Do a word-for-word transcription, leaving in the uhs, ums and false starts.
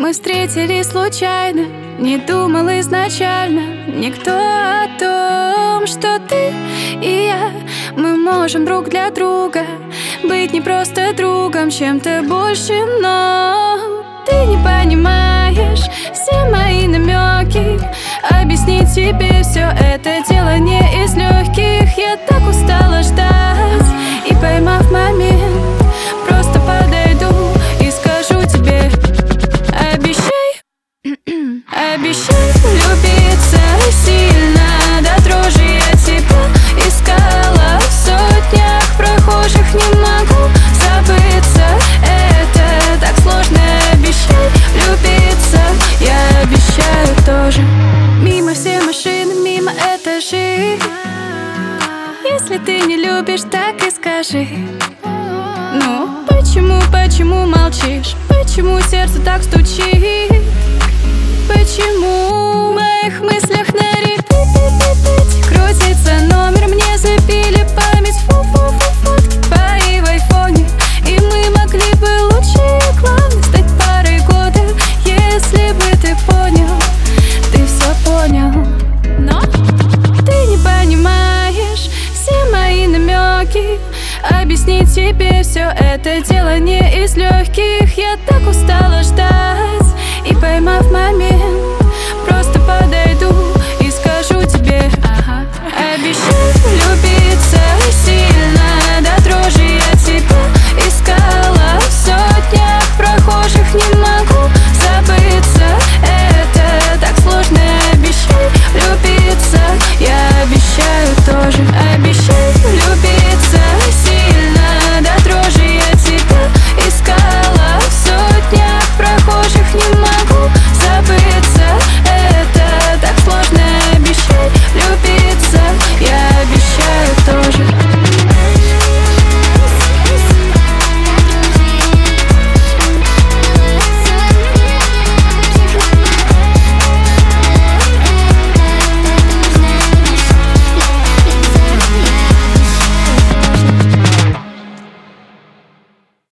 Мы встретились случайно, не думал изначально никто о том, что ты и я, мы можем друг для друга быть не просто другом, чем-то больше, но ты не понимаешь все мои намеки. Объяснить тебе все это дело не из легких. Я так устала ждать, и поймав момент, просто подойду и скажу тебе: обещай, обещай влюбиться сильно до дрожи. Я тебя искала в сотнях прохожих, не могу забыться. Это так сложно. Обещай влюбиться, я обещаю тоже. Мимо все машины, мимо этажей. Если ты не любишь, так и скажи. Ну, почему, почему молчишь? Почему сердце так стучит? Почему в моих мыслях на репит крутится номер? Мне забили память, фу-фу-фу-фотки твои в айфоне. И мы могли бы лучше и главное стать парой года, если бы ты понял, ты все понял. Но ты не понимаешь все мои намеки. Объяснить тебе все это дело не из легких. Я так устала ждать, и поймав момент,